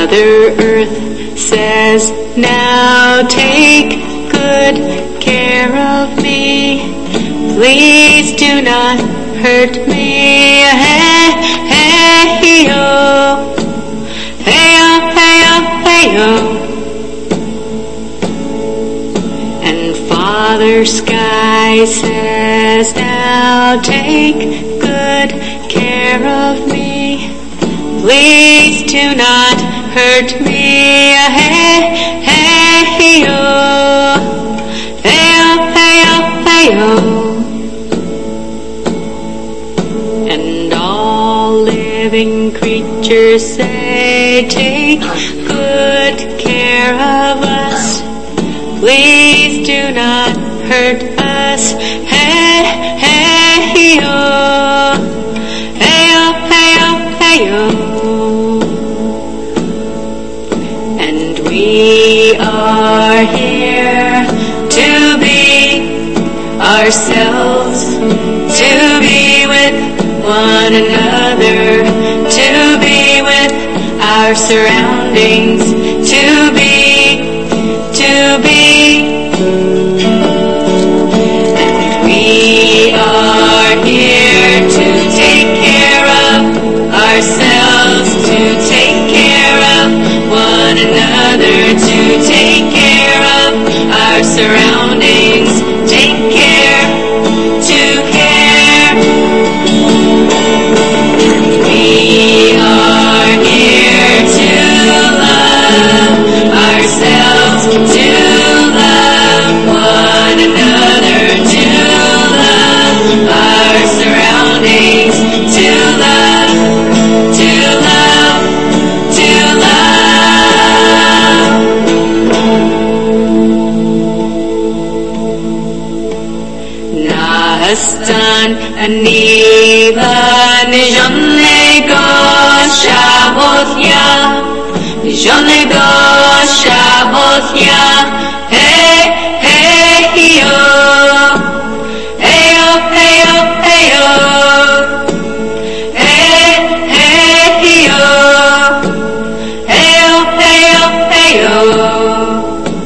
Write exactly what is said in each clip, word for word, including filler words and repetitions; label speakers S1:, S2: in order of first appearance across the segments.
S1: Mother Earth says, now take good care of me. Please do not hurt me. Hey, hey, yo. Hey, yo, hey, yo, hey, yo. And Father Sky says, now take good care of me. Please do not hurt me. Hey, hey, yo. Hey, yo, hey, yo, hey, yo. And all living creatures say, take good care of us. Please do not hurt us. Hey, hey, yo. Hey, yo, hey, yo, hey, yo. And we are here to be ourselves, to be with one another, to be with our surroundings, to be, to be. And we are here to take care of ourselves, to take care of one another, to take care of our surroundings, take care, to care. We are here to love ourselves, to love one another, to love our surroundings, to love, to love, to love. Nahastan aniva nijone go shabothya, nijone go shabothya. Hey, hey, yo. Hey, yo, hey, yo, hey, yo. Hey, hey, yo. Hey, yo, hey, yo, hey, yo.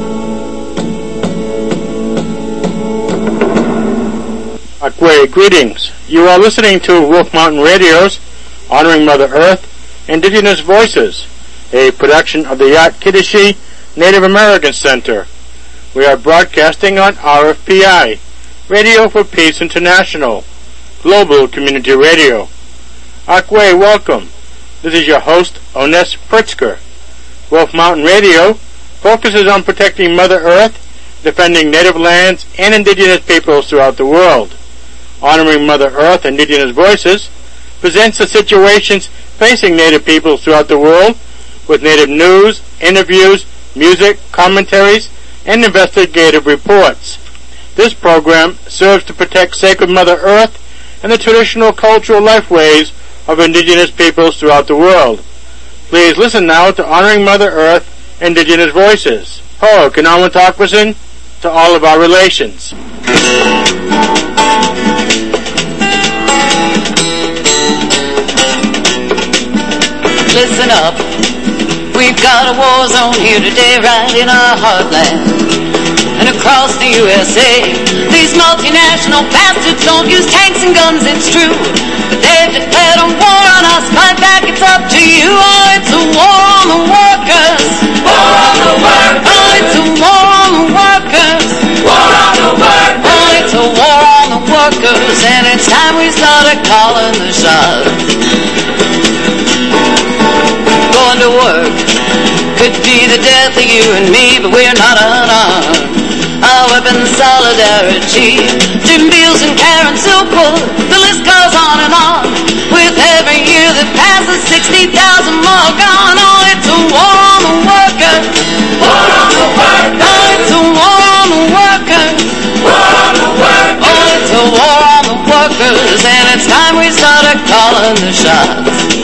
S2: Akwe, greetings. You are listening to Wolf Mountain Radio's Honoring Mother Earth, Indigenous Voices, a production of the Yat Kiddishi Native American Center. We are broadcasting on R F P I, Radio for Peace International, Global Community Radio. Akwe, welcome. This is your host, Ones Pritzker. Wolf Mountain Radio focuses on protecting Mother Earth, defending native lands and indigenous peoples throughout the world. Honoring Mother Earth, Indigenous Voices presents the situations facing native peoples throughout the world with native news, interviews, music, commentaries, and investigative reports. This program serves to protect sacred Mother Earth and the traditional cultural lifeways of indigenous peoples throughout the world. Please listen now to Honoring Mother Earth, Indigenous Voices. Ho, Kanawan Takwasin, to all of our relations.
S3: Listen up, we've got a war zone here today right in our heartland and across the U S A. These multinational bastards don't use tanks and guns, it's true, but they've declared a war on us. Fight back, it's up to you. Oh, it's a war on the workers. War on the workers. Oh, it's a war on the workers. War on the workers. Oh, it's a war on the workers, and it's time we started calling the shots. Going to work could be the death of you and me, but we're not unarmed. Our weapons, solidarity. Jim Beals and Karen Silkwood, the list goes on and on. With every year that passes, sixty thousand more gone. Oh, it's a war on the workers. War on the workers. Oh, it's a war on the workers. War on the workers. Oh, it's a war on the workers, and it's time we started calling the shots.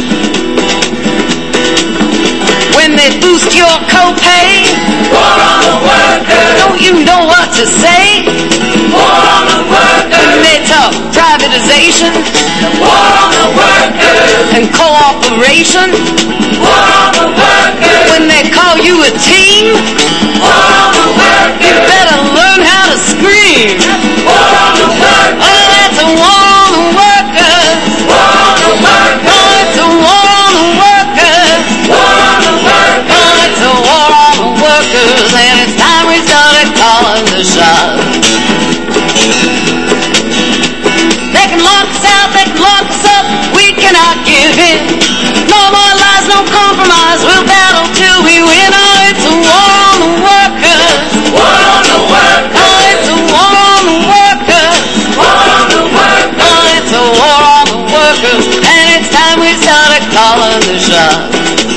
S3: When they boost your copay, war on the workers. Don't you know what to say? War on the workers. When they talk privatization, war on the workers. And cooperation, war on the workers. When the team. War on the workers. You better learn how to scream. War on the workers. Oh, that's a war on the workers. War on the workers. Oh, it's a war on the workers. War on the workers. Oh, it's a war on the workers. And it's time we started calling the shots. They can lock us out, they can lock us up, we cannot give in. No more lies, no compromise, we'll battle till we win. Oh, it's a war on the workers. War on the workers. Oh, it's a war on the workers. War on the workers. Oh, it's a war on the workers. And it's time we started calling the shots.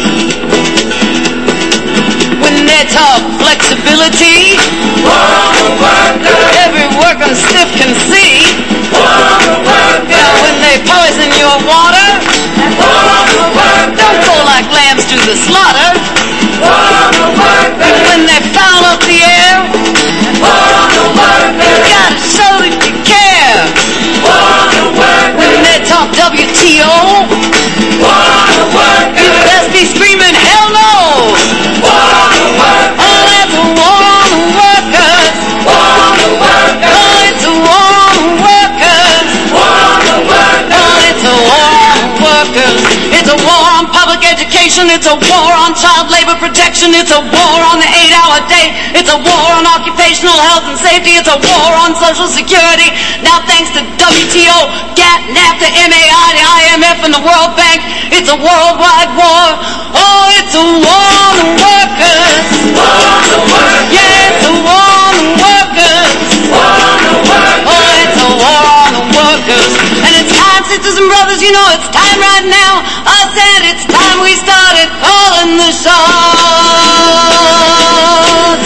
S3: When they talk flexibility, war on the workers. Every worker stiff can see. War on the workers. Yeah, when they poison your water, war on the workers. Don't go like lambs to the slaughter. War on the workers. When they foul up the air, war on the workers. You gotta show that you care. War on the workers. When they talk W T O, war on the workers. You best be screaming hell no. War on the workers. Oh, that's a war on the workers. War on the workers. Oh, it's a war on the workers. War on the workers. Oh, it's a war on the workers. It's a war on public education. It's a war on child labor protection. It's a war on the eight-hour day. It's a war on occupational health and safety. It's a war on Social Security. Now thanks to W T O, G A T, NAFTA, M A I, the I M F, and the World Bank, it's a worldwide war. Oh, it's a war on the workers. War on the workers. Yeah, it's a war on the workers. War on the workers. Oh, it's a war on the workers. And it's time, sisters and brothers, you know it's time right now. I said it's time we started calling the shots.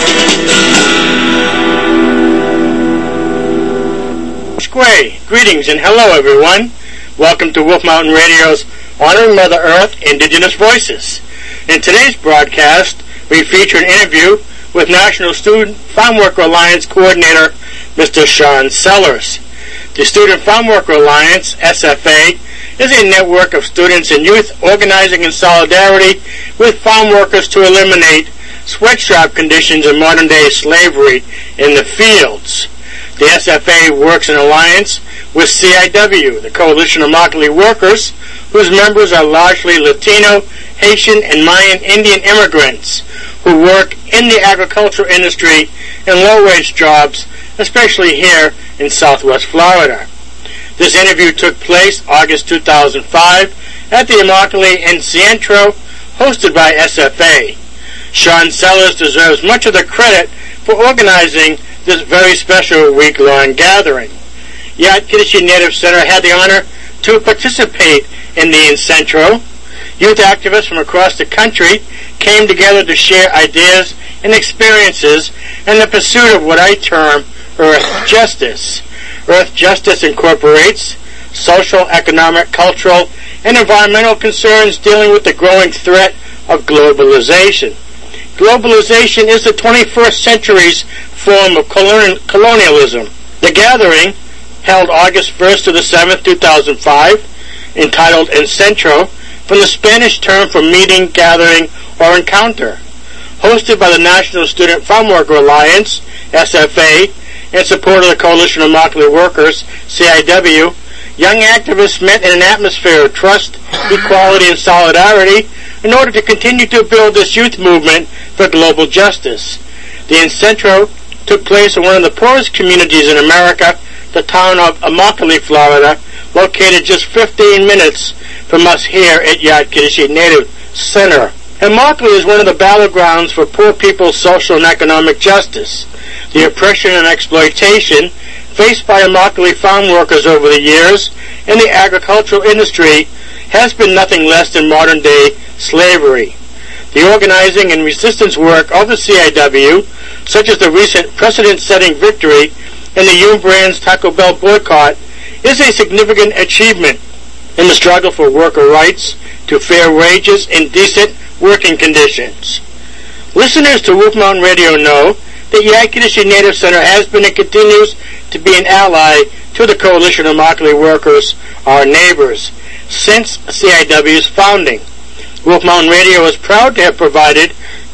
S2: Squay, greetings and hello everyone. Welcome to Wolf Mountain Radio's Honoring Mother Earth Indigenous Voices. In today's broadcast, we feature an interview with National Student Farm Worker Alliance Coordinator, Mister Sean Sellers. The Student Farm Worker Alliance, S F A, is a network of students and youth organizing in solidarity with farm workers to eliminate sweatshop conditions and modern-day slavery in the fields. The S F A works in alliance with C I W, the Coalition of Immokalee Workers, whose members are largely Latino, Haitian, and Mayan Indian immigrants who work in the agricultural industry in low-wage jobs, especially here in Southwest Florida. This interview took place August two thousand five at the Immokalee in Centro, hosted by S F A. Sean Sellers deserves much of the credit for organizing this very special week-long gathering. Yat-Kideshii Native Center had the honor to participate in the Incentro. Youth activists from across the country came together to share ideas and experiences in the pursuit of what I term Earth Justice. Earth Justice incorporates social, economic, cultural, and environmental concerns dealing with the growing threat of globalization. Globalization is the twenty-first century's form of colonialism. The gathering, held August first to the seventh, two thousand five, entitled Incentro, from the Spanish term for meeting, gathering, or encounter. Hosted by the National Student Farm Worker Alliance, S F A, in support of the Coalition of Immokalee Workers, C I W, young activists met in an atmosphere of trust, equality, and solidarity in order to continue to build this youth movement for global justice. The Incentro took place in one of the poorest communities in America, the town of Immokalee, Florida, located just fifteen minutes from us here at Yat-Kideshii Native Center. Immokalee is one of the battlegrounds for poor people's social and economic justice. The oppression and exploitation faced by Immokalee farm workers over the years in the agricultural industry has been nothing less than modern-day slavery. The organizing and resistance work of the C I W, such as the recent precedent-setting victory in the Yum Brands Taco Bell boycott, is a significant achievement in the struggle for worker rights to fair wages and decent working conditions. Listeners to Wolf Mountain Radio know that Yat-Kideshii Native Center has been and continues to be an ally to the Coalition of Immokalee Workers, our neighbors, since C I W's founding. Wolf Mountain Radio is proud to have provided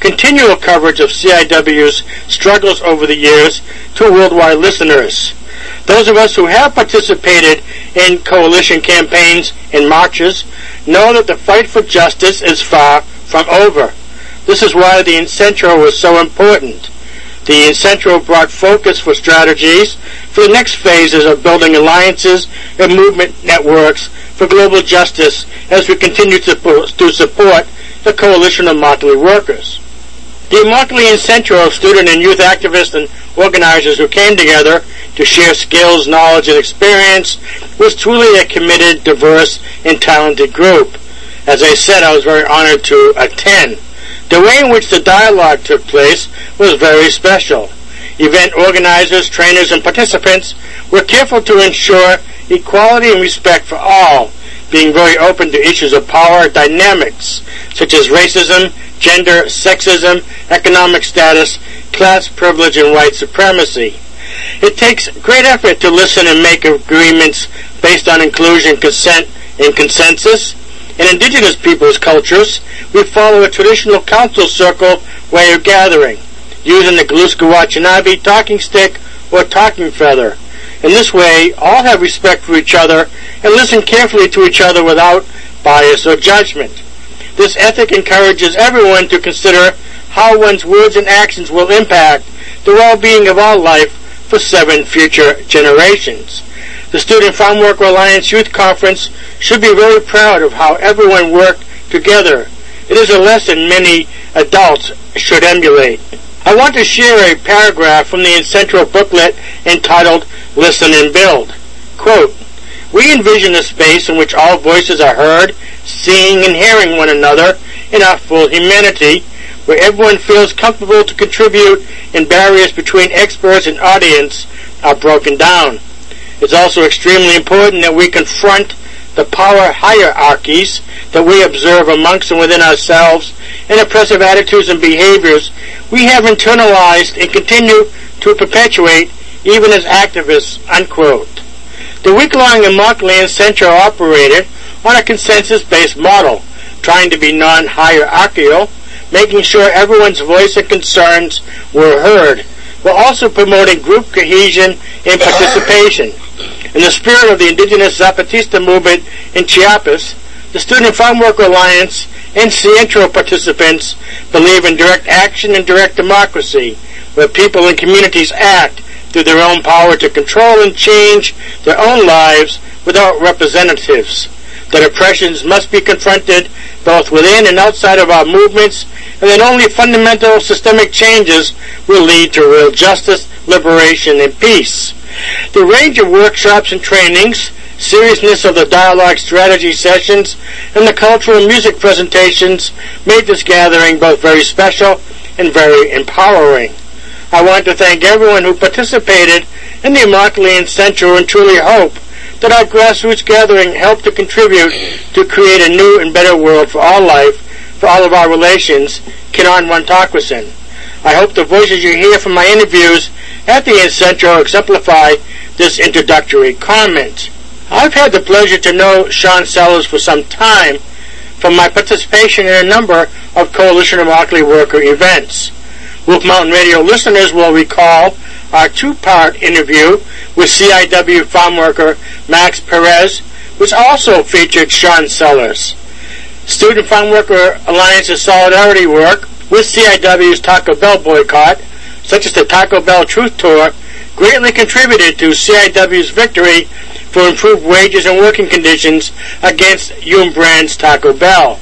S2: continual coverage of C I W's struggles over the years to worldwide listeners. Those of us who have participated in coalition campaigns and marches know that the fight for justice is far from over. This is why the Incentro was so important. The Incentro brought focus for strategies for the next phases of building alliances and movement networks for global justice as we continue to, to support the coalition of Immokalee workers. The Immokalee Incentro of student and youth activists and organizers who came together to share skills, knowledge, and experience was truly a committed, diverse, and talented group. As I said, I was very honored to attend. The way in which the dialogue took place was very special. Event organizers, trainers, and participants were careful to ensure equality and respect for all, being very open to issues of power dynamics, such as racism, gender, sexism, economic status, class privilege, and white supremacy. It takes great effort to listen and make agreements based on inclusion, consent, and consensus. In indigenous peoples' cultures, we follow a traditional council circle way of gathering, using the Galuska Watchanabe talking stick or talking feather. In this way, all have respect for each other and listen carefully to each other without bias or judgment. This ethic encourages everyone to consider how one's words and actions will impact the well-being of all life for seven future generations. The Student Farm Worker Alliance Youth Conference should be very proud of how everyone worked together. It is a lesson many adults should emulate. I want to share a paragraph from the Incentro booklet entitled Listen and Build. Quote, "We envision a space in which all voices are heard, seeing and hearing one another in our full humanity, where everyone feels comfortable to contribute and barriers between experts and audience are broken down. It's also extremely important that we confront the power hierarchies that we observe amongst and within ourselves and oppressive attitudes and behaviors we have internalized and continue to perpetuate even as activists," unquote. The week-long Immokalee Incentro operated on a consensus-based model, trying to be non-hierarchical, making sure everyone's voice and concerns were heard, while also promoting group cohesion and participation. In the spirit of the indigenous Zapatista movement in Chiapas, the Student Farm Worker Alliance and Incentro participants believe in direct action and direct democracy, where people and communities act through their own power to control and change their own lives without representatives. That oppressions must be confronted both within and outside of our movements, and that only fundamental systemic changes will lead to real justice, liberation, and peace. The range of workshops and trainings, seriousness of the dialogue strategy sessions, and the cultural music presentations made this gathering both very special and very empowering. I want to thank everyone who participated in the Immokalee Incentro and truly hope that our grassroots gathering helped to contribute to create a new and better world for all life, for all of our relations, Kinan Wantakwasin. I hope the voices you hear from my interviews at the Incentro exemplify this introductory comment. I've had the pleasure to know Sean Sellers for some time from my participation in a number of Coalition Immokalee Worker events. Wolf Mountain Radio listeners will recall our two-part interview with C I W farm worker Max Perez, which also featured Sean Sellers. Student Farm Worker Alliance's solidarity work with C I W's Taco Bell boycott, such as the Taco Bell Truth Tour, greatly contributed to C I W's victory for improved wages and working conditions against Yum Brands Taco Bell.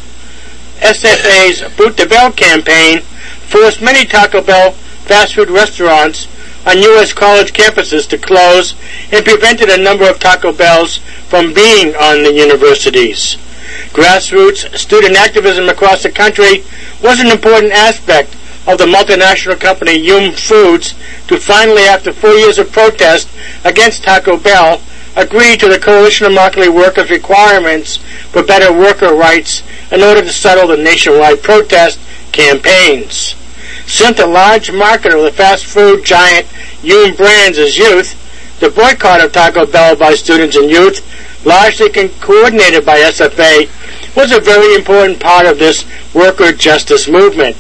S2: S F A's Boot the Bell campaign forced many Taco Bell fast food restaurants on U S college campuses to close and prevented a number of Taco Bells from being on the universities. Grassroots student activism across the country was an important aspect of the multinational company Yum Foods to finally, after four years of protest against Taco Bell, agree to the Coalition of Immokalee Workers' requirements for better worker rights in order to settle the nationwide protest campaigns. Since the large market of the fast food giant Yum Brands is youth, the boycott of Taco Bell by students and youth, largely coordinated by S F A, was a very important part of this worker justice movement.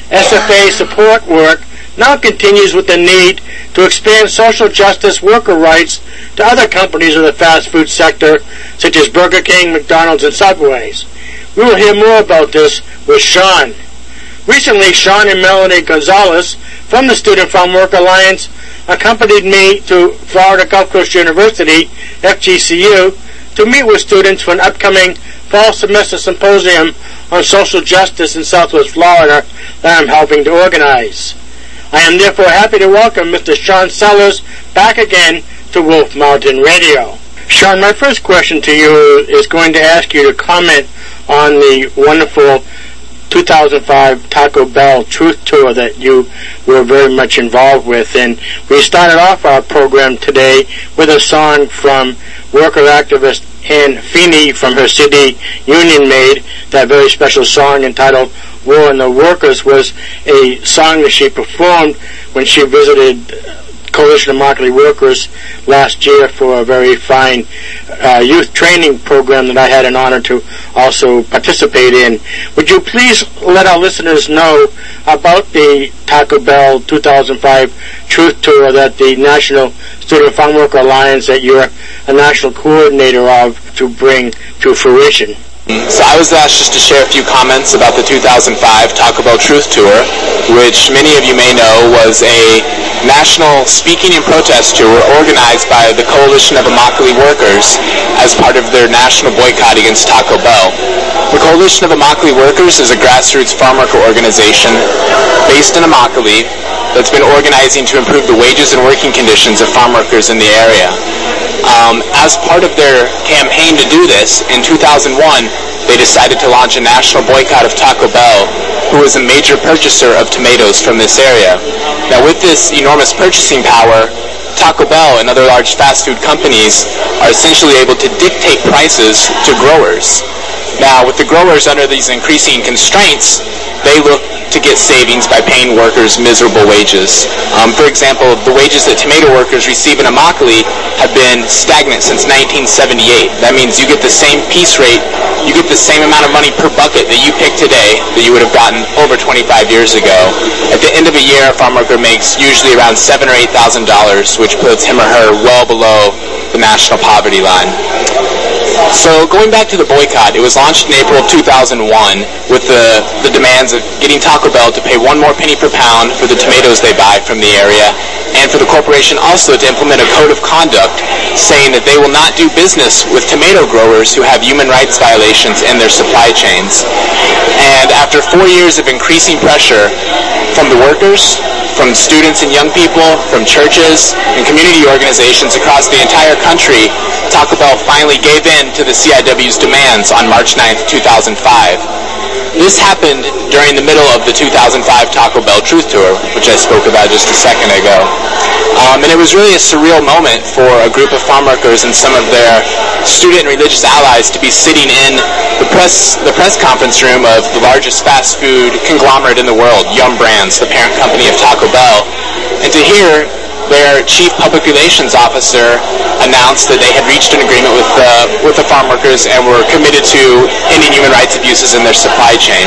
S2: S F A support work now continues with the need to expand social justice worker rights to other companies in the fast food sector, such as Burger King, McDonald's, and Subways. We will hear more about this with Sean. Recently, Sean and Melanie Gonzalez from the Student Farm Worker Alliance accompanied me to Florida Gulf Coast University, F G C U, to meet with students for an upcoming fall semester symposium on social justice in Southwest Florida that I'm helping to organize. I am therefore happy to welcome Mister Sean Sellers back again to Wolf Mountain Radio. Sean, my first question to you is going to ask you to comment on the wonderful two thousand five Taco Bell Truth Tour that you were very much involved with. And we started off our program today with a song from worker activist Ann Feeney from her C D Union Made. That very special song entitled War on the Workers was a song that she performed when she visited Coalition of Immokalee Workers last year for a very fine uh, youth training program that I had an honor to also participate in. Would you please let our listeners know about the Taco Bell two thousand five Truth Tour that the National Student Farm Worker Alliance that you're a national coordinator of to bring to fruition?
S4: So I was asked just to share a few comments about the two thousand five Taco Bell Truth Tour, which many of you may know was a national speaking and protest tour organized by the Coalition of Immokalee Workers as part of their national boycott against Taco Bell. The Coalition of Immokalee Workers is a grassroots farm worker organization based in Immokalee that's been organizing to improve the wages and working conditions of farm workers in the area. Um, as part of their campaign to do this, in two thousand one, they decided to launch a national boycott of Taco Bell, who is a major purchaser of tomatoes from this area. Now, with this enormous purchasing power, Taco Bell and other large fast food companies are essentially able to dictate prices to growers. Now, with the growers under these increasing constraints, they look to get savings by paying workers miserable wages. Um, for example, the wages that tomato workers receive in Immokalee have been stagnant since nineteen seventy-eight. That means you get the same piece rate, you get the same amount of money per bucket that you pick today that you would have gotten over twenty-five years ago. At the end of a year, a farm worker makes usually around seven or eight thousand dollars, which puts him or her well below the national poverty line. So going back to the boycott, it was launched in April of two thousand one with the, the demands of getting Taco Bell to pay one more penny per pound for the tomatoes they buy from the area, and for the corporation also to implement a code of conduct saying that they will not do business with tomato growers who have human rights violations in their supply chains. And after four years of increasing pressure from the workers, from students and young people, from churches and community organizations across the entire country, Taco Bell finally gave in to the C I W's demands on March ninth, two thousand five. This happened during the middle of the two thousand five Taco Bell Truth Tour, which I spoke about just a second ago. Um, and it was really a surreal moment for a group of farm workers and some of their student and religious allies to be sitting in the press the press conference room of the largest fast food conglomerate in the world, Yum Brands, the parent company of Taco Bell, and to hear their chief public relations officer announced that they had reached an agreement with the with the farm workers and were committed to ending human rights abuses in their supply chain.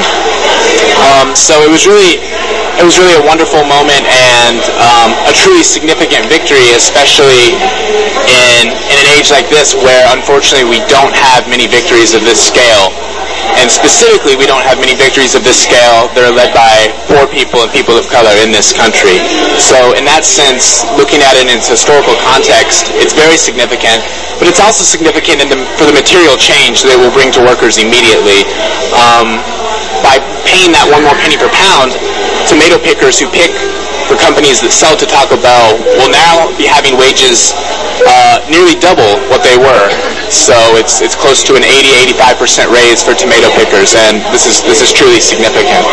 S4: Um, so it was really it was really a wonderful moment and um, a truly significant victory, especially in in an age like this where unfortunately we don't have many victories of this scale. And specifically, we don't have many victories of this scale that are led by poor people and people of color in this country. So in that sense, looking at it in its historical context, it's very significant, but it's also significant in the, for the material change that it will bring to workers immediately. Um, by paying that one more penny per pound, tomato pickers who pick for companies that sell to Taco Bell will now be having wages uh, nearly double what they were. So it's it's close to an eighty to eighty-five percent raise for tomato pickers, and this is this is truly significant.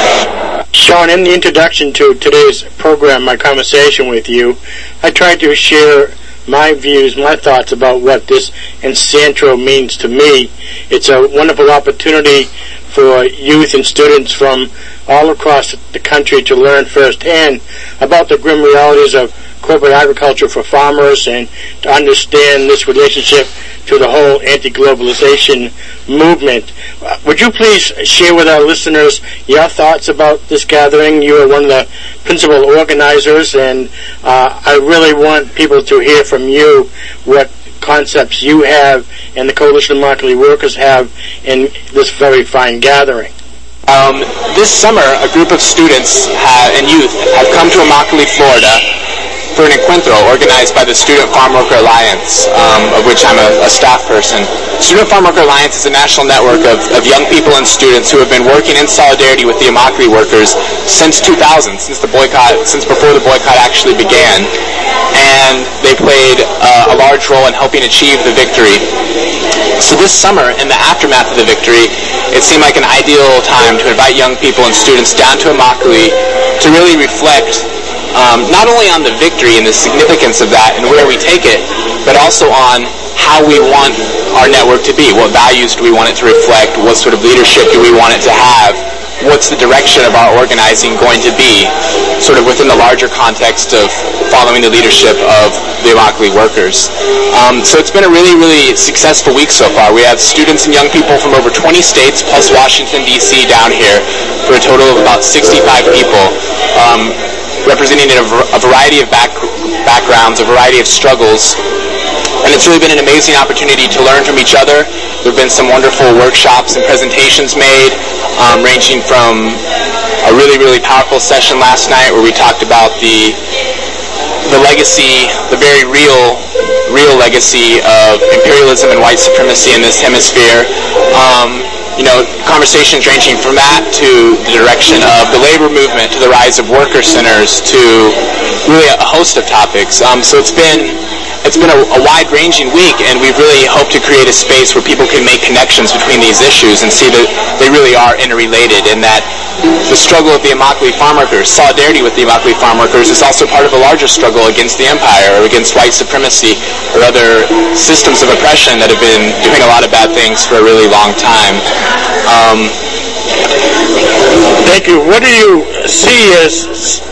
S2: Sean, in the introduction to today's program, my conversation with you, I tried to share my views, my thoughts about what this Encentro means to me. It's a wonderful opportunity for youth and students from all across the country to learn firsthand about the grim realities of corporate agriculture for farmers and to understand this relationship to the whole anti-globalization movement. Uh, would you please share with our listeners your thoughts about this gathering? You are one of the principal organizers, and uh, I really want people to hear from you what concepts you have and the Coalition of Immokalee Workers have in this very fine gathering.
S4: Um, this summer, a group of students have, and youth have come to Immokalee, Florida, for an encuentro organized by the Student Farm Worker Alliance, um, of which I'm a, a staff person. Student Farm Worker Alliance is a national network of, of young people and students who have been working in solidarity with the Immokalee workers since two thousand, since the boycott, since before the boycott actually began, and they played uh, a large role in helping achieve the victory. So this summer, in the aftermath of the victory, it seemed like an ideal time to invite young people and students down to Immokalee to really reflect Um, not only on the victory and the significance of that and where we take it, but also on how we want our network to be. What values do we want it to reflect? What sort of leadership do we want it to have? What's the direction of our organizing going to be, sort of within the larger context of following the leadership of the Immokalee workers? Um, so it's been a really, really successful week so far. We have students and young people from over twenty states plus Washington, D C down here for a total of about sixty-five people. Um, representing a, a variety of back, backgrounds, a variety of struggles. And it's really been an amazing opportunity to learn from each other. There have been some wonderful workshops and presentations made, um, ranging from a really, really powerful session last night where we talked about the the legacy, the very real, real legacy of imperialism and white supremacy in this hemisphere. Um, You know, conversations ranging from that to the direction of the labor movement, to the rise of worker centers, to really a host of topics. Um, so it's been it's been a, a wide-ranging week, and we really hope to create a space where people can make connections between these issues and see that they really are interrelated, and that the struggle of the Immokalee farm workers, solidarity with the Immokalee farm workers, is also part of a larger struggle against the empire or against white supremacy or other systems of oppression that have been doing a lot of bad things for a really long time. Um,
S2: Thank you. What do you see as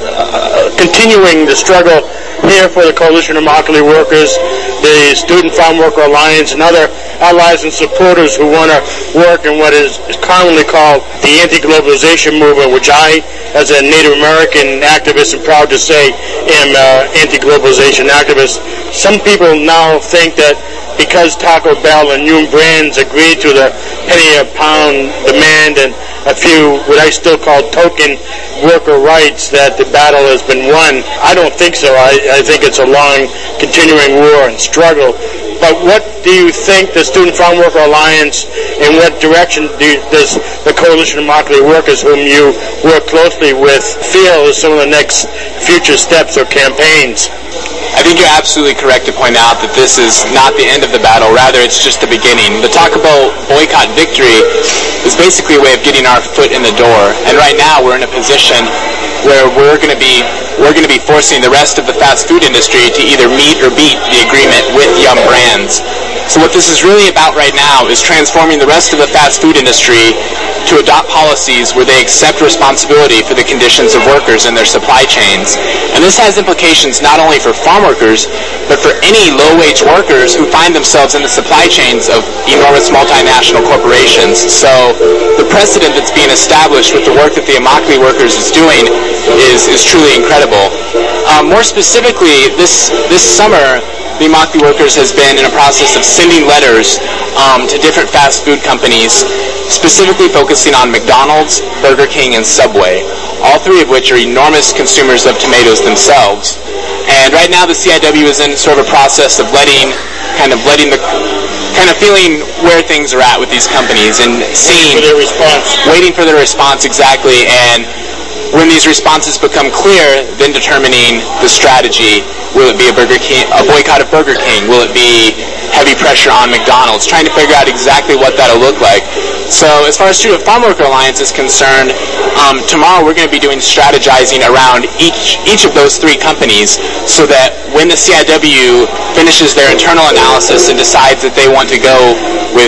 S2: uh, continuing the struggle here for the Coalition of Immokalee Workers, the Student Farm Worker Alliance, and other allies and supporters who want to work in what is commonly called the anti-globalization movement, which I, as a Native American activist, am proud to say am uh, anti-globalization activist. Some people now think that because Taco Bell and Yum Brands agreed to the penny a pound demand and a few what I still call token worker rights, that the battle has been won. I don't think so. I, I think it's a long continuing war and struggle. But what do you think the Student Farm Worker Alliance, in what direction do you, does the Coalition of Immokalee Workers, whom you work closely with, feel is some of the next future steps or campaigns?
S4: I think you're absolutely correct to point out that this is not the end of the battle, rather it's just the beginning. The talk about boycott victory is basically a way of getting our foot in the door, and right now we're in a position where we're going to be we're going to be forcing the rest of the fast food industry to either meet or beat the agreement with Yum Brands. So what this is really about right now is transforming the rest of the fast food industry to adopt policies where they accept responsibility for the conditions of workers in their supply chains. And this has implications not only for farm workers, but for any low-wage workers who find themselves in the supply chains of enormous multinational corporations. So the precedent that's being established with the work that the Immokalee Workers is doing is, is truly incredible. Um, more specifically, this, this summer, the Immokalee Workers has been in a process of sending letters um, to different fast food companies, specifically focusing on McDonald's, Burger King, and Subway, all three of which are enormous consumers of tomatoes themselves. And right now the C I W is in sort of a process of letting, kind of letting the, kind of feeling where things are at with these companies and seeing,
S2: waiting for their response,
S4: waiting for their response exactly, and when these responses become clear, then determining the strategy. Will it be a Burger King, a boycott of Burger King? Will it be heavy pressure on McDonald's? Trying to figure out exactly what that'll look like. So as far as Student Farm Worker Alliance is concerned, um, tomorrow we're going to be doing strategizing around each each of those three companies, so that when the C I W finishes their internal analysis and decides that they want to go with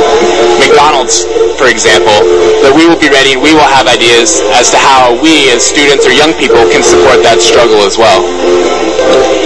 S4: McDonald's, for example, that we will be ready and we will have ideas as to how we as students or young people can support that struggle as well.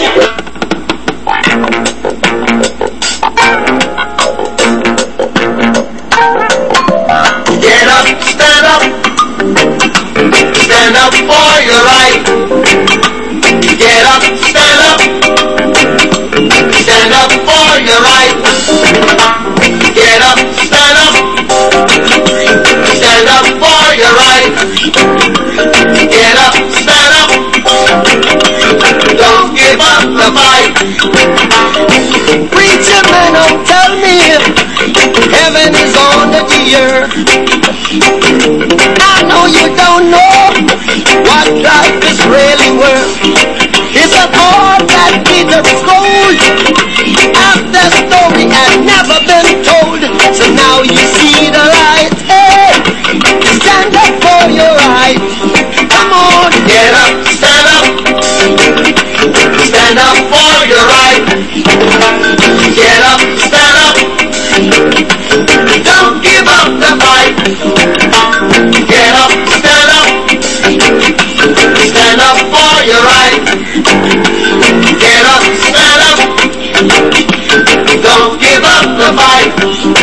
S5: heaven is under the earth. I know you don't know what life is really worth. It's an all that glitters gold. And the story had never been told. So now you see the light. Hey, stand up for your right. Come on, get up, stand up. Stand up for your right. Get up, stand up. Don't give up the fight. Get up, stand up. Stand up for your right. Get up, stand up. Don't give up the fight.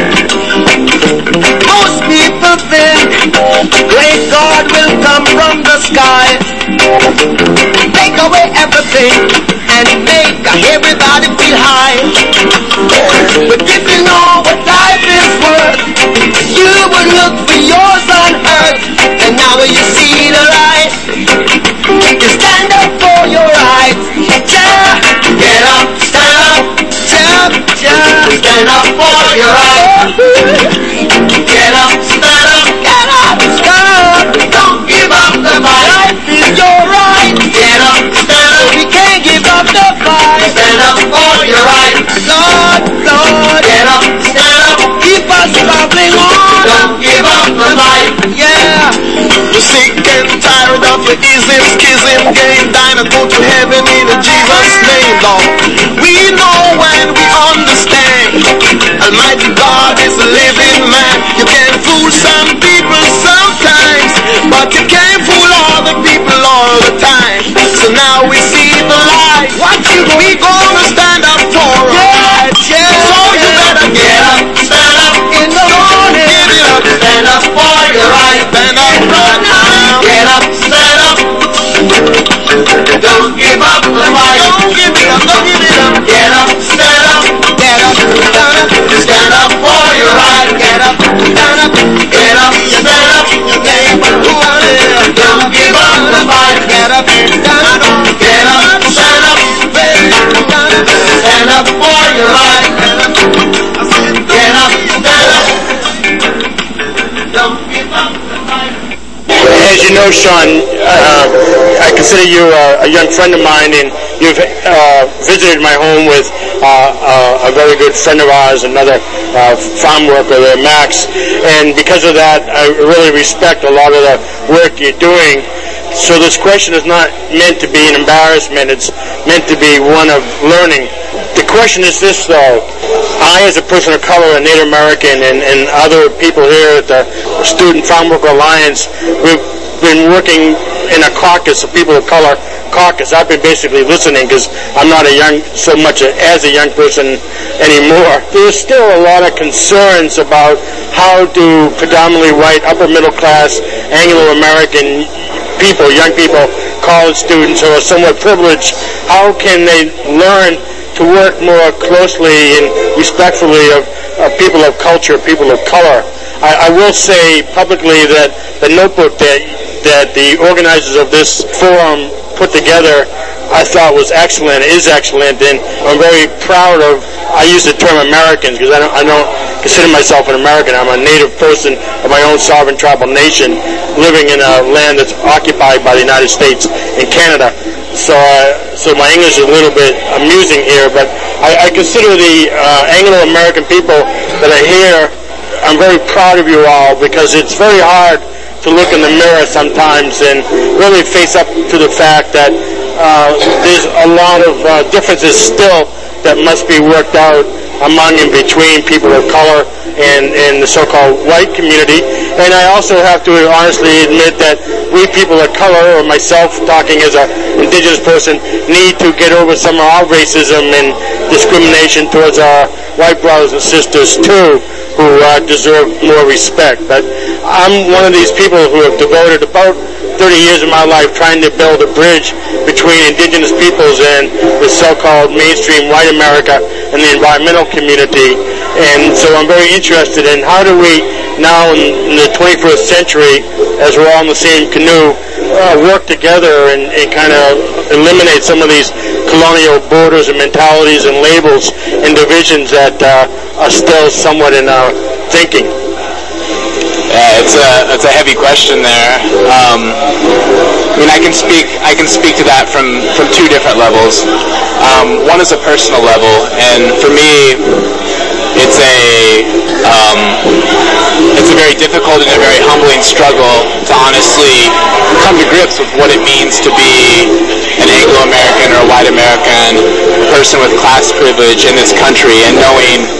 S5: Most people think great God will come from the sky, take away everything and make everybody feel high. But if you know what life is worth, you would look for yours on earth. And now you see the light, you stand up for your rights. Yeah, get up, stand up. Yeah, yeah, stand up for your rights. Get up, stand up. Get up, stand up. Don't give up the fight. Life is your right. Get up, stand up. We can't give up the fight. Stand up for your right. Lord, Lord. Get up, stand up. Keep us bubbling on. Don't give up the fight. Yeah.
S6: The sick and tired of the ism, schism game, dying to go to heaven in Jesus' name, Lord. We know when we understand Almighty God is a living man. You can fool some people sometimes, but you can't fool all the people all the time. So now we see the light. What you we gonna stand up for? Right? Yeah. So you better get up, stand up in the morning. Give it up, stand up for your right. Stand up right now.
S5: Get up, stand up. Don't give up the fight.
S6: Don't give it up, don't give it up.
S5: Get up, stand up. Get up, stand up. Stand up for your right. Get up, stand up. Get up, stand up. Don't give up the fight. Get up, stand up. Get up, stand up. Stand up for your right. Get up, stand up. Don't give up the fight.
S2: As you know, Sean, uh, I consider you uh, a young friend of mine, and you've uh, visited my home with uh, uh, a very good friend of ours, another uh, farm worker there, Max. And because of that, I really respect a lot of the work you're doing. So this question is not meant to be an embarrassment. It's meant to be one of learning. The question is this, though. I, as a person of color, a Native American, and, and other people here at the Student Farm Worker Alliance, we've been working in a caucus, a people of color caucus. I've been basically listening because I'm not a young, so much a, as a young person anymore. There's still a lot of concerns about how do predominantly white, upper middle class, Anglo-American people, young people, college students who are somewhat privileged, how can they learn to work more closely and respectfully of, of people of culture, people of color. I, I will say publicly that the notebook that that the organizers of this forum put together, I thought was excellent, is excellent, and I'm very proud of, I use the term Americans because I don't, I don't consider myself an American. I'm a native person of my own sovereign tribal nation living in a land that's occupied by the United States and Canada. So uh, so my English is a little bit amusing here, but I, I consider the uh, Anglo-American people that are here, I'm very proud of you all because it's very hard to look in the mirror sometimes and really face up to the fact that uh, there's a lot of uh, differences still that must be worked out among and between people of color and, and the so-called white community. And I also have to honestly admit that we people of color, or myself talking as an indigenous person, need to get over some of our racism and discrimination towards our white brothers and sisters too, who uh, deserve more respect. But I'm one of these people who have devoted about thirty years of my life trying to build a bridge between indigenous peoples and the so-called mainstream white America and the environmental community. And so I'm very interested in how do we now in, in the twenty-first century, as we're all in the same canoe, uh, work together and, and kind of eliminate some of these colonial borders and mentalities and labels and divisions that uh, are still somewhat in our thinking?
S4: Yeah, it's a it's a heavy question there. Um, I mean, I can speak I can speak to that from, from two different levels. Um, one is a personal level, and for me, it's a um, it's a very difficult and a very humbling struggle to honestly come to grips with what it means to be an Anglo-American or a white American person with class privilege in this country, and knowing.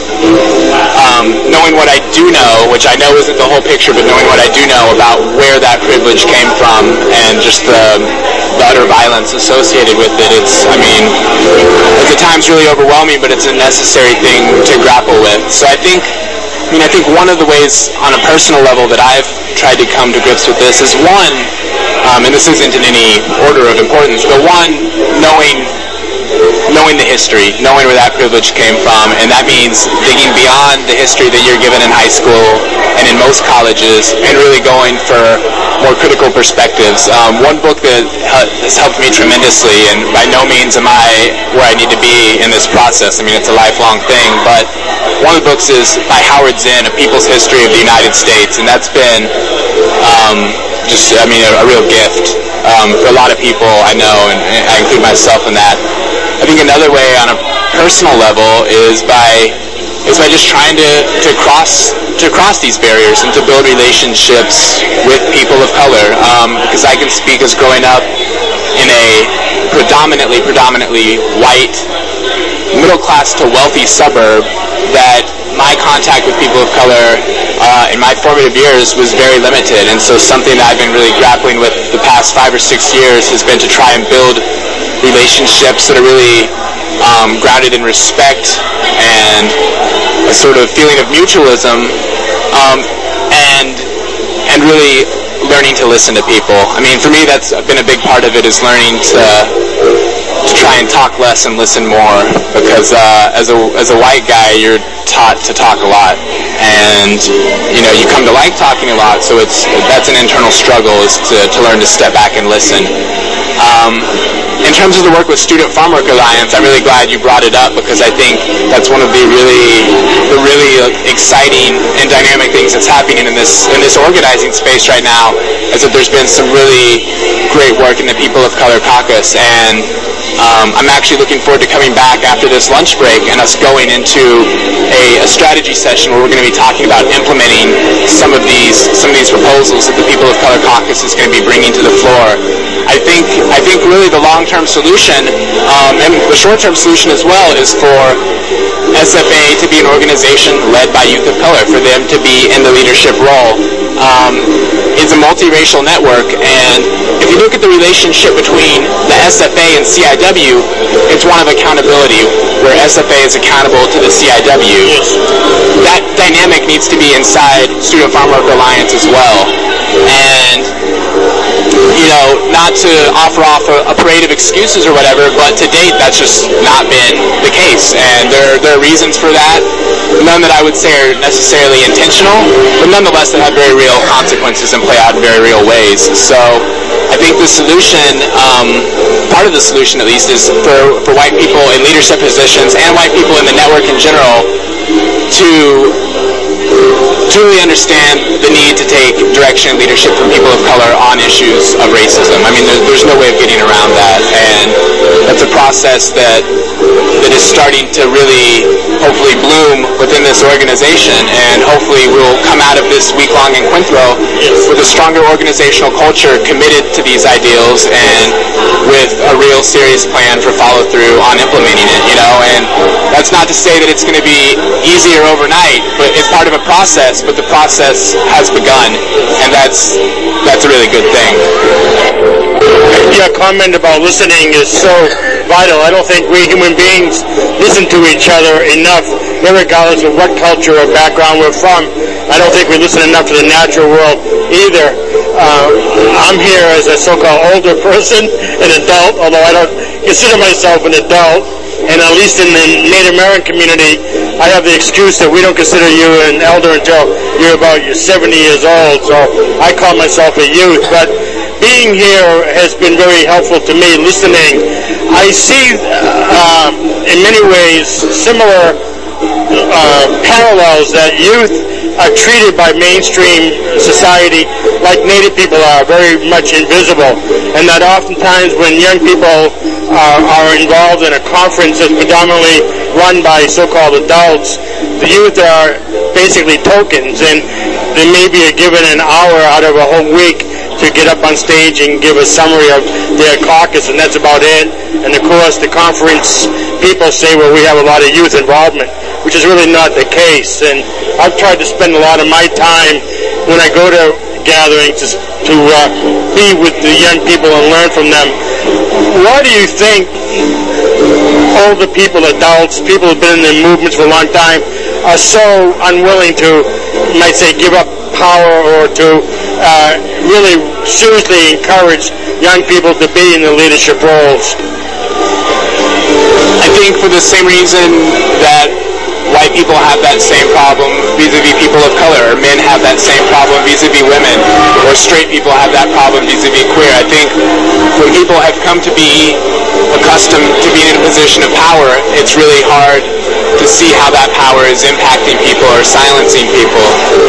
S4: Um, knowing what I do know, which I know isn't the whole picture, but knowing what I do know about where that privilege came from and just the, the utter violence associated with it, it's, I mean, it's at times really overwhelming, but it's a necessary thing to grapple with. So I think, I mean, I think one of the ways on a personal level that I've tried to come to grips with this is one, um, and this isn't in any order of importance, but one, knowing knowing the history, knowing where that privilege came from, and that means digging beyond the history that you're given in high school and in most colleges, and really going for more critical perspectives. Um, one book that has helped me tremendously, and by no means am I where I need to be in this process. I mean, it's a lifelong thing, but one of the books is by Howard Zinn, A People's History of the United States, and that's been um, just, I mean, a, a real gift um, for a lot of people I know, and, and I include myself in that. I think another way on a personal level is by is by just trying to, to cross to cross these barriers and to build relationships with people of color. Um, because I can speak as growing up in a predominantly predominantly white middle class to wealthy suburb, that my contact with people of color uh, in my formative years was very limited, and so something that I've been really grappling with the past five or six years has been to try and build relationships that are really um, grounded in respect and a sort of feeling of mutualism, um, and and really learning to listen to people. I mean, for me, that's been a big part of it, is learning to to try and talk less and listen more, because uh, as a as a white guy, you're taught to talk a lot, and you know you come to like talking a lot. So it's that's an internal struggle, is to to learn to step back and listen. Um, in terms of the work with Student Farmwork Alliance, I'm really glad you brought it up, because I think that's one of the really, the really exciting and dynamic things that's happening in this in this organizing space right now, is that there's been some really great work in the People of Color Caucus, and um, I'm actually looking forward to coming back after this lunch break and us going into a, a strategy session where we're going to be talking about implementing some of these some of these proposals that the People of Color Caucus is going to be bringing to the floor. I think I think really the long-term solution, um, and the short-term solution as well, is for S F A to be an organization led by youth of color, for them to be in the leadership role. Um, it's a multiracial network, and if you look at the relationship between the S F A and C I W, it's one of accountability, where S F A is accountable to the C I W. That dynamic needs to be inside Student Farmwork Alliance as well. And you know, not to offer off a, a parade of excuses or whatever, but to date that's just not been the case, and there, there are reasons for that, none that I would say are necessarily intentional, but nonetheless that have very real consequences and play out in very real ways. So I think the solution, um, part of the solution at least, is for, for white people in leadership positions and white people in the network in general to truly understand the need to take direction and leadership from people of color on issues of racism. I mean, there, there's no way of getting around that, and that's a process that that is starting to really, hopefully, bloom within this organization, and hopefully we'll come out of this week-long encuentro with a stronger organizational culture committed to these ideals and with a real serious plan for follow-through on implementing it, you know, and that's not to say that it's going to be easier overnight, but it's part of a process, but the process has begun, and that's that's a really good thing.
S2: Your comment about listening is so vital. I don't think we human beings listen to each other enough, regardless of what culture or background we're from. I don't think we listen enough to the natural world either. Uh, I'm here as a so-called older person, an adult, although I don't consider myself an adult, and at least in the Native American community, I have the excuse that we don't consider you an elder until you're about you're seventy years old, so I call myself a youth. But being here has been very helpful to me, listening. I see, uh, in many ways, similar uh, parallels that youth are treated by mainstream society like Native people are, very much invisible, and that oftentimes when young people are, are involved in a conference that's predominantly run by so-called adults, the youth are basically tokens, and they may be given an hour out of a whole week to get up on stage and give a summary of their caucus, and that's about it. And of course, the conference people say, well, we have a lot of youth involvement, which is really not the case. And I've tried to spend a lot of my time when I go to gatherings to, to uh, be with the young people and learn from them. Why do you think older people, adults, people who've been in the movements for a long time, are so unwilling to, you might say, give up power or to uh, really seriously encourage young people to be in the leadership roles?
S4: I think for the same reason that white people have that same problem vis-a-vis people of color, or men have that same problem vis-a-vis women, or straight people have that problem vis-a-vis queer. I think when people have come to be accustomed to being in a position of power, it's really hard to see how that power is impacting people or silencing people.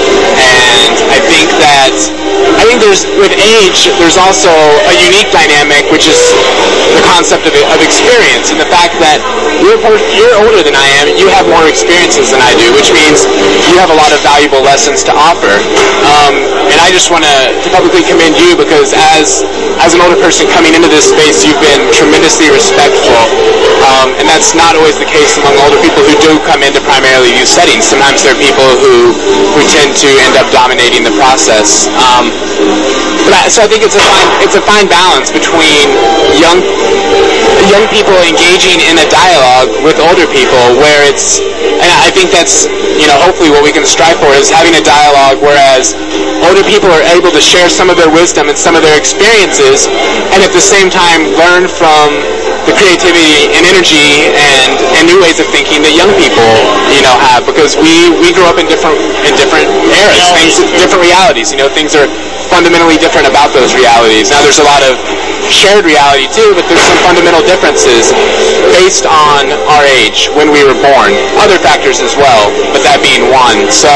S4: And I think that I think there's, with age, there's also a unique dynamic, which is the concept of, of experience, and the fact that you're, you're older than I am, you have more experiences than I do, which means you have a lot of valuable lessons to offer. Um, and I just want to publicly commend you, because as as an older person coming into this space, you've been tremendously respectful. Um, and that's not always the case among older people who do come into primarily youth settings. Sometimes there are people who, who tend to end up dominating the process. Um, but I, so I think it's a fine, it's a fine balance between young young people engaging in a dialogue with older people, where it's, and I think that's, you know, hopefully what we can strive for is having a dialogue whereas older people are able to share some of their wisdom and some of their experiences, and at the same time learn from the creativity and energy and, and new ways of thinking that young people, you know, have, because we, we grew up in different in different eras, things, different realities. You know, things are fundamentally different about those realities. Now there's a lot of shared reality too, but there's some fundamental differences based on our age, when we were born. Other factors as well, but that being one. So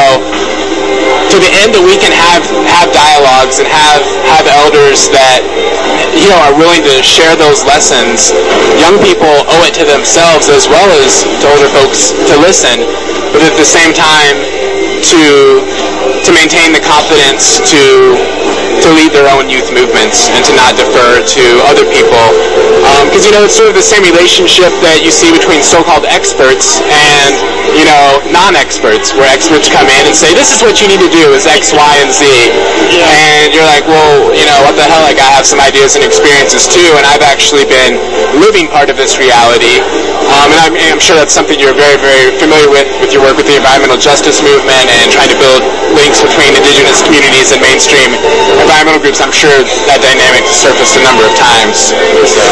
S4: to the end that we can have have dialogues and have have elders that, you know, are willing to share those lessons, young people owe it to themselves as well as to older folks to listen, but at the same time to to maintain the confidence to to lead their own youth movements and to not defer to other people. Because, um, you know, it's sort of the same relationship that you see between so-called experts and, you know, non-experts, where experts come in and say, this is what you need to do is X, Y, and Z. Yeah. And you're like, well, you know, what the hell, like, I have some ideas and experiences too, and I've actually been living part of this reality. Um, and I'm, I'm sure that's something you're very, very familiar with, with your work with the environmental justice movement and trying to build links between indigenous communities and mainstream environmental groups. I'm sure that dynamic has surfaced a number of times. So.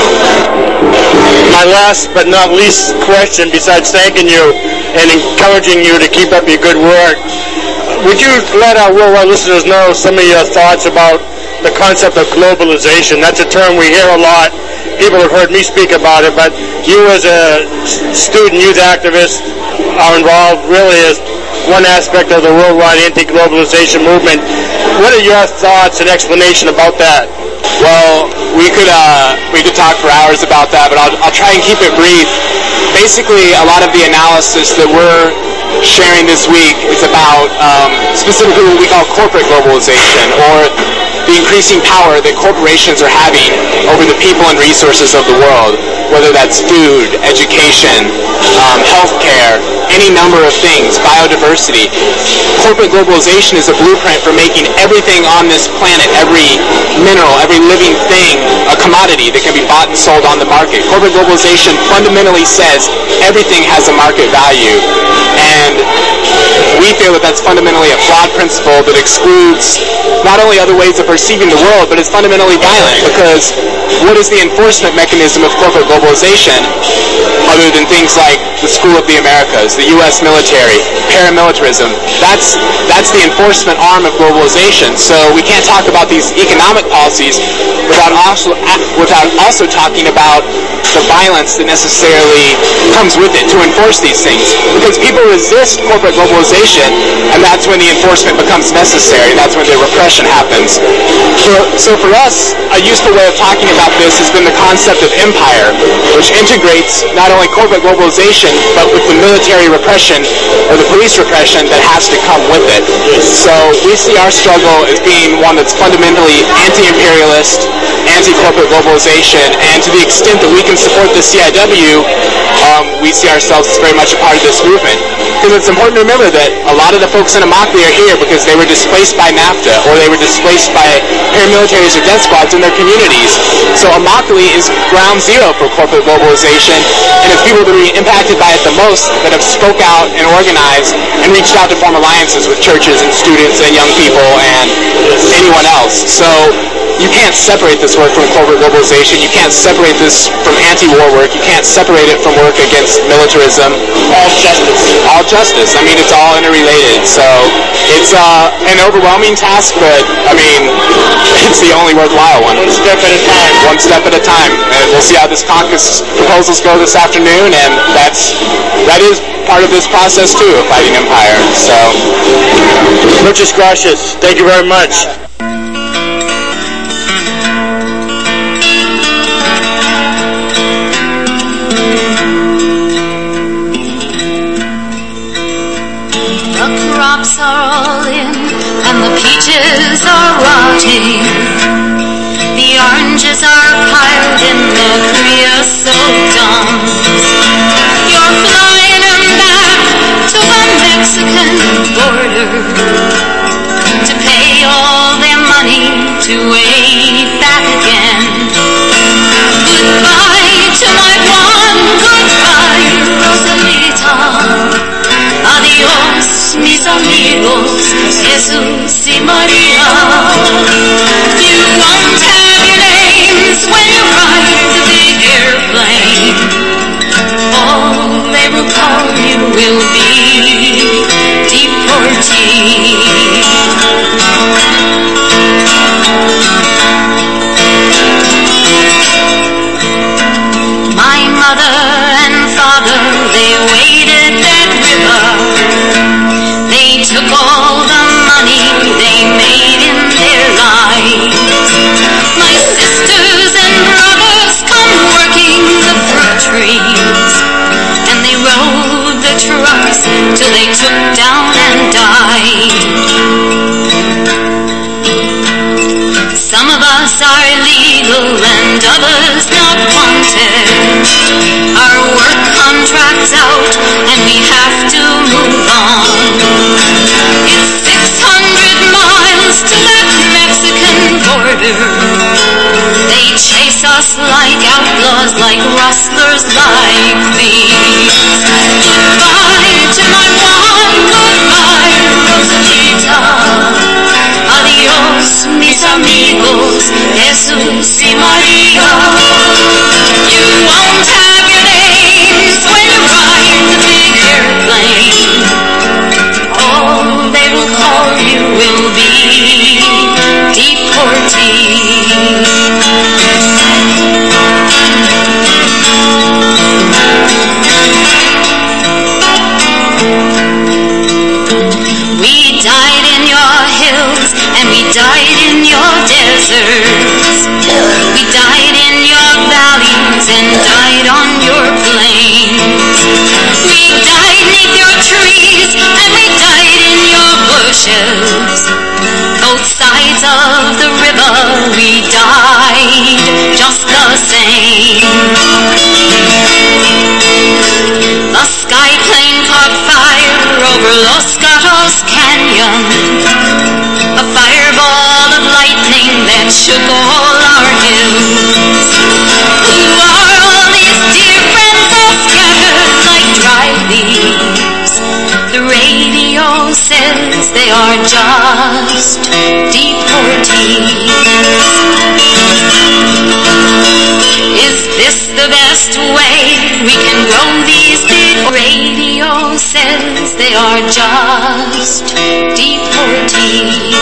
S2: My last but not least question, besides thanking you and encouraging you to keep up your good work, would you let our worldwide listeners know some of your thoughts about the concept of globalization? That's a term we hear a lot. People have heard me speak about it, but you as a student youth activist are involved really as one aspect of the worldwide anti-globalization movement. What are your thoughts and explanation about that?
S4: Well, we could uh, we could talk for hours about that, but I'll, I'll try and keep it brief. Basically, a lot of the analysis that we're sharing this week is about um, specifically what we call corporate globalization, or the increasing power that corporations are having over the people and resources of the world, whether that's food, education, um, healthcare, any number of things, biodiversity. Corporate globalization is a blueprint for making everything on this planet, every mineral, every living thing, a commodity that can be bought and sold on the market. Corporate globalization fundamentally says everything has a market value, and we feel that that's fundamentally a flawed principle that excludes not only other ways of perceiving the world, but it's fundamentally violent, because what is the enforcement mechanism of corporate globalization other than things like the School of the Americas, the U S military, paramilitarism? That's that's the enforcement arm of globalization. So we can't talk about these economic policies without also without also talking about the violence that necessarily comes with it to enforce these things. Because people resist corporate globalization, and that's when the enforcement becomes necessary. That's when the repression happens. So, so for us, a useful way of talking about this has been the concept of empire, which integrates not only corporate globalization, but with the military repression or the police repression that has to come with it. So we see our struggle as being one that's fundamentally anti-imperialist, anti-corporate globalization, and to the extent that we can support the C I W, um, we see ourselves as very much a part of this movement. Because it's important to remember that a lot of the folks in Immokalee are here because they were displaced by NAFTA, or they were displaced by paramilitaries or death squads in their communities. So Immokalee is ground zero for corporate globalization, and it's people that are impacted by it the most that have spoke out and organized and reached out to form alliances with churches and students and young people and anyone else. So you can't separate this work from corporate globalization. You can't separate this from anti-war work. You can't separate it from work against militarism. All justice. All justice. I mean, it's all interrelated. So it's uh, an overwhelming task, but, I mean, it's the only worthwhile one. One step at a time. One step at a time. And we'll see how this caucus proposals go this afternoon, and that's that is part of this process, too, of fighting empire. So,
S2: Muchas gracias. Thank you very much.
S1: Crops are all in and the peaches are rotting. The oranges are piled in the creosote dumps. You're flying them back to the Mexican border to pay all their money to wait back again. Goodbye to my one, goodbye Rosalita. Adios, mis amigos, Jesus y Maria. You won't have your names when you ride the big airplane. All they will call you will be deportee. My mother and father, they waited that river. They took all the money they made in their lives. My sisters and brothers come working the fruit trees, and they rode the trucks till they took down and died. Some of us are illegal and others not wanted. Our work contract's out and we have to move on. It's six hundred miles to that Mexican border. They chase us like outlaws, like rustlers, like thieves. Goodbye to my one, goodbye Rosalita. Adios, mis amigos, Jesus y Maria. You won't have your names when you ride the big airplane. All they will call you will be deportee. We died in your hills and we died in your deserts. We died in your valleys and died on your plains. We died neath your trees and we died in your bushes. Both sides of the river we died just the same. The sky plane caught fire over Los Gatos Canyon, a fireball of lightning that shook all our hills. Who are all these dear friends all scattered like dry leaves? The radio said says they are just deportees. Is this the best way we can grow these people? Radio says they are just deportees.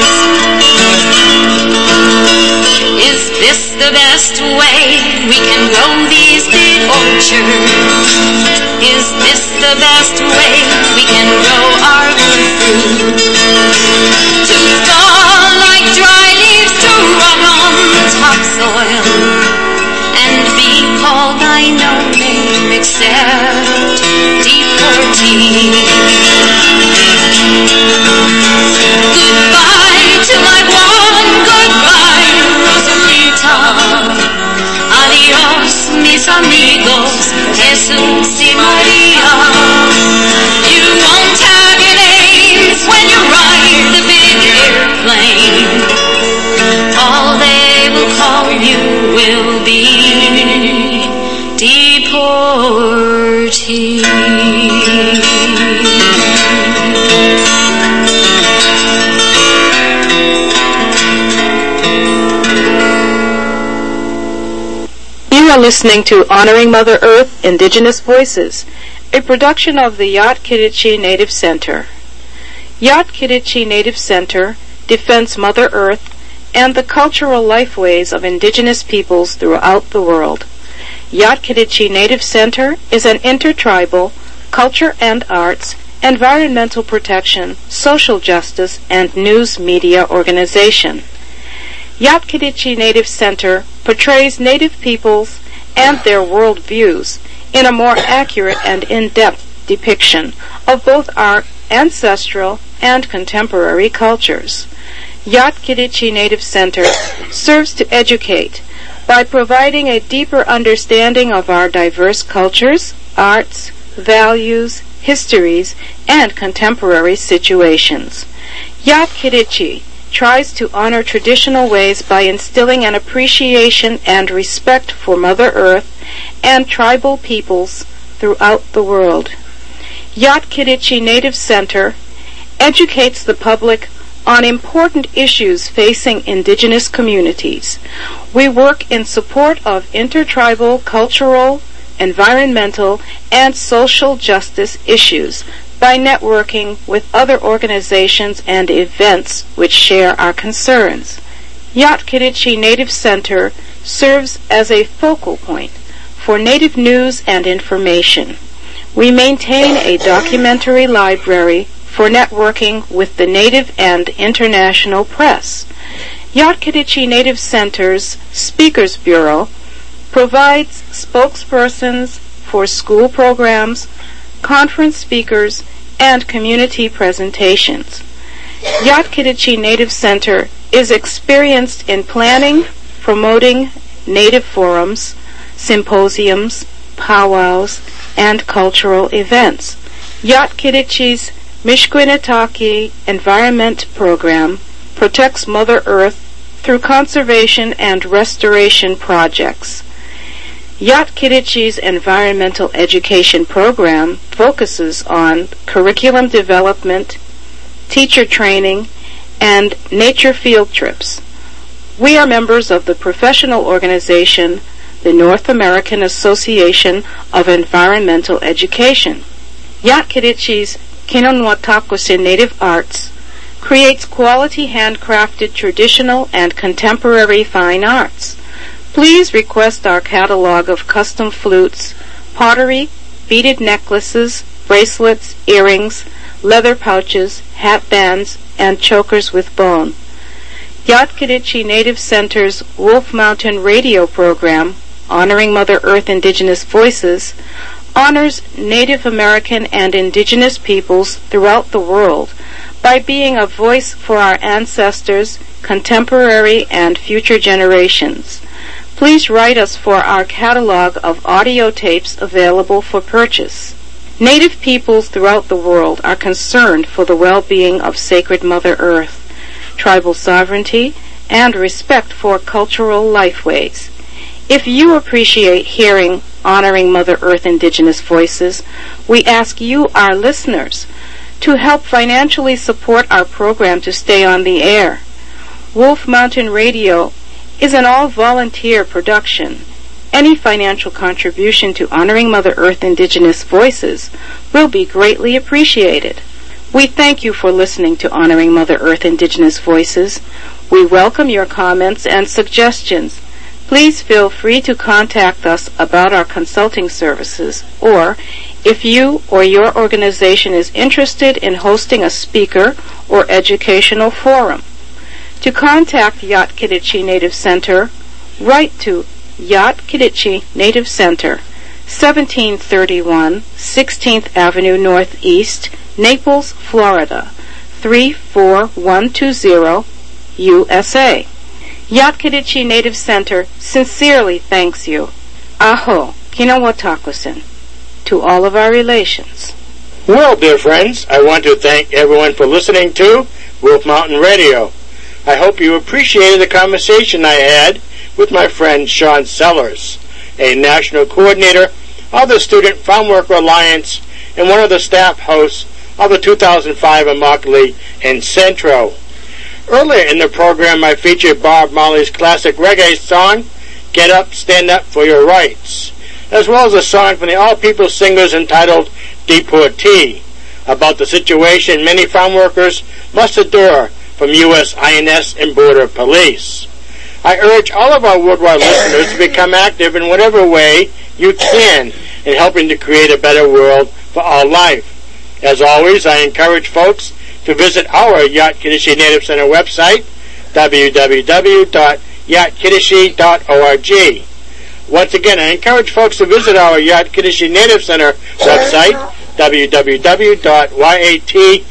S1: Is this the best way we can grow these big orchards? Is this the best way we can grow our good fruit? To fall like dry leaves, to rot on the topsoil, and be called by no name except deportee. Goodbye to my one, goodbye, Rosalita. Adios, mis amigos, Jesus y Maria. You won't have your names when you ride the big airplane. All they will call you will be deportee.
S7: You are listening to Honoring Mother Earth, Indigenous Voices, a production of the Yat-Kiditchi Native Center. Yat-Kiditchi Native Center defends Mother Earth and the cultural lifeways of indigenous peoples throughout the world. Yat-Kiditchi Native Center is an intertribal, culture and arts, environmental protection, social justice, and news media organization. Yat-Kiditchi Native Center portrays Native peoples and their world views in a more accurate and in-depth depiction of both our ancestral and contemporary cultures. Yat-Kiditchi Native Center serves to educate by providing a deeper understanding of our diverse cultures, arts, values, histories, and contemporary situations. Yat-Kiditchi tries to honor traditional ways by instilling an appreciation and respect for Mother Earth and tribal peoples throughout the world. Yat-Kiditchi Native Center educates the public on important issues facing indigenous communities. We work in support of intertribal, cultural, environmental, and social justice issues by networking with other organizations and events which share our concerns. Yat-Kiditchi Native Center serves as a focal point for Native news and information. We maintain a documentary library for networking with the Native and international press. Yat-Kiditchi Native Center's Speakers Bureau provides spokespersons for school programs, conference speakers, and community presentations. Yat-Kiditchi Native Center is experienced in planning, promoting Native forums, symposiums, powwows, and cultural events. Yat-Kiditchi's Mishkwinetaki Environment Program protects Mother Earth through conservation and restoration projects. Yat-Kiditchi's environmental education program focuses on curriculum development, teacher training, and nature field trips. We are members of the professional organization, the North American Association of Environmental Education. Yat-Kiditchi's Kinonwatakwasi Native Arts creates quality handcrafted traditional and contemporary fine arts. Please request our catalog of custom flutes, pottery, beaded necklaces, bracelets, earrings, leather pouches, hat bands, and chokers with bone. Yat-Kiditchi Native Center's Wolf Mountain radio program, Honoring Mother Earth Indigenous Voices, honors Native American and indigenous peoples throughout the world by being a voice for our ancestors, contemporary, and future generations. Please write us for our catalog of audio tapes available for purchase. Native peoples throughout the world are concerned for the well-being of sacred Mother Earth, tribal sovereignty, and respect for cultural lifeways. If you appreciate hearing Honoring Mother Earth Indigenous Voices, we ask you, our listeners, to help financially support our program to stay on the air. Wolf Mountain Radio is an all-volunteer production. Any financial contribution to Honoring Mother Earth Indigenous Voices will be greatly appreciated. We thank you for listening to Honoring Mother Earth Indigenous Voices. We welcome your comments and suggestions. Please feel free to contact us about our consulting services, or if you or your organization is interested in hosting a speaker or educational forum. To contact Yat Kiditchi Native Center, write to Yat Kiditchi Native Center, seventeen thirty-one sixteenth Avenue Northeast, Naples, Florida, three four one two zero, U S A. Yat Kiditchi Native Center sincerely thanks you. Aho, Kinawatakusen, to all of our relations.
S2: Well, dear friends, I want to thank everyone for listening to Wolf Mountain Radio. I hope you appreciated the conversation I had with my friend Sean Sellers, a national coordinator of the Student Farm Worker Alliance and one of the staff hosts of the two thousand five Immokalee and Centro. Earlier in the program, I featured Bob Marley's classic reggae song, Get Up, Stand Up for Your Rights, as well as a song from the All People Singers entitled Deportee, about the situation many farm workers must endure from U S I N S and Border Police. I urge all of our worldwide listeners to become active in whatever way you can in helping to create a better world for all life. As always, I encourage folks to visit our Yat Kiditchi Native Center website, w w w dot yat kiditchi dot org. Once again, I encourage folks to visit our Yat Kiditchi Native Center website, w w w dot yat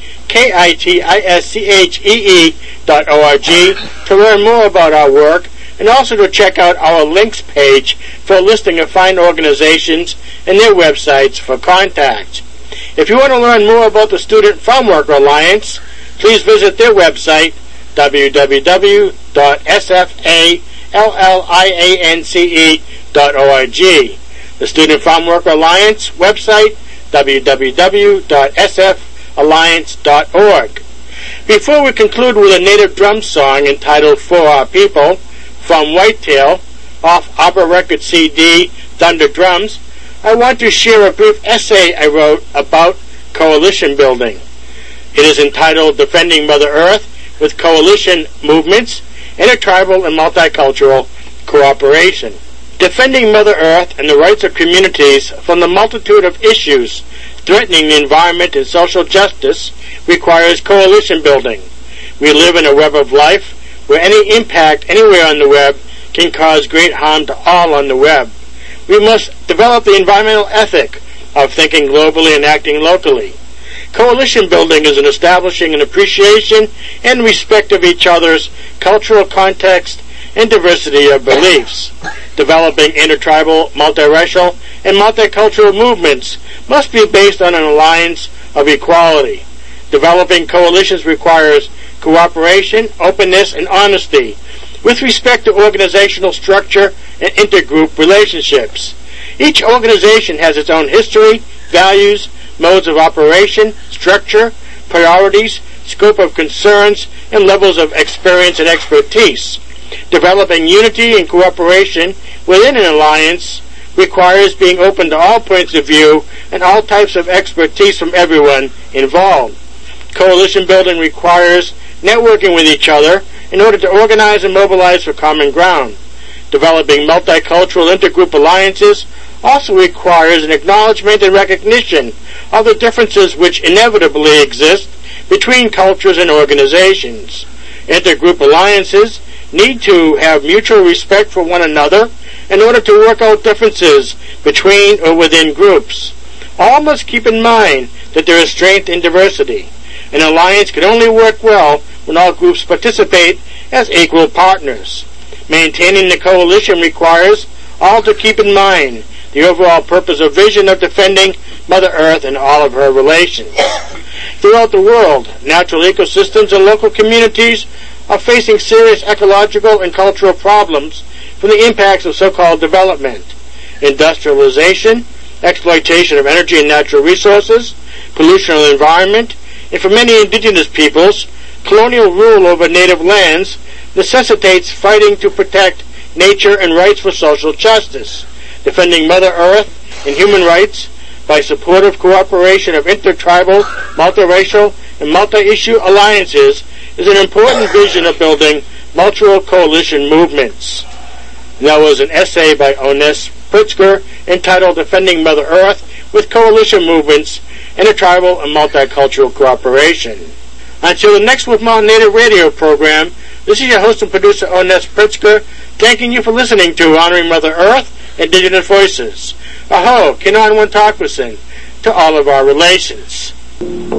S2: kititschee dot org, to learn more about our work, and also to check out our links page for a listing of fine organizations and their websites for contact. If you want to learn more about the Student Farm Worker Alliance, please visit their website, w w w dot s f a l l i a n c e dot org. The Student Farm Worker Alliance website, w w w dot s f alliance dot org. Before we conclude with a native drum song entitled For Our People from Whitetail off Opera Record C D Thunder Drums, I want to share a brief essay I wrote about coalition building. It is entitled Defending Mother Earth with Coalition Movements, Intertribal and Multicultural Cooperation. Defending Mother Earth and the rights of communities from the multitude of issues threatening the environment and social justice requires coalition building. We live in a web of life where any impact anywhere on the web can cause great harm to all on the web. We must develop the environmental ethic of thinking globally and acting locally. Coalition building is an establishing an appreciation and respect of each other's cultural context and diversity of beliefs. Developing intertribal, multiracial, and multicultural movements must be based on an alliance of equality. Developing coalitions requires cooperation, openness, and honesty with respect to organizational structure and intergroup relationships. Each organization has its own history, values, modes of operation, structure, priorities, scope of concerns, and levels of experience and expertise. Developing unity and cooperation within an alliance requires being open to all points of view and all types of expertise from everyone involved. Coalition building requires networking with each other in order to organize and mobilize for common ground. Developing multicultural intergroup alliances also requires an acknowledgement and recognition of the differences which inevitably exist between cultures and organizations. Intergroup alliances need to have mutual respect for one another in order to work out differences between or within groups. All must keep in mind that there is strength in diversity. An alliance can only work well when all groups participate as equal partners. Maintaining the coalition requires all to keep in mind the overall purpose or vision of defending Mother Earth and all of her relations. Throughout the world, natural ecosystems and local communities are facing serious ecological and cultural problems from the impacts of so-called development. Industrialization, exploitation of energy and natural resources, pollution of the environment, and for many indigenous peoples, colonial rule over native lands necessitates fighting to protect nature and rights for social justice. Defending Mother Earth and human rights by supportive cooperation of intertribal, multiracial, and multi-issue alliances is an important vision of building multiple coalition movements. And that was an essay by Onnes Pritzker entitled Defending Mother Earth with Coalition Movements, Intertribal and Multicultural Cooperation. Until the next Wolf Mountain Native Radio program, this is your host and producer Onnes Pritzker, thanking you for listening to Honoring Mother Earth, Indigenous Voices. Aho, Kinan Wantakwasin, to all of our relations.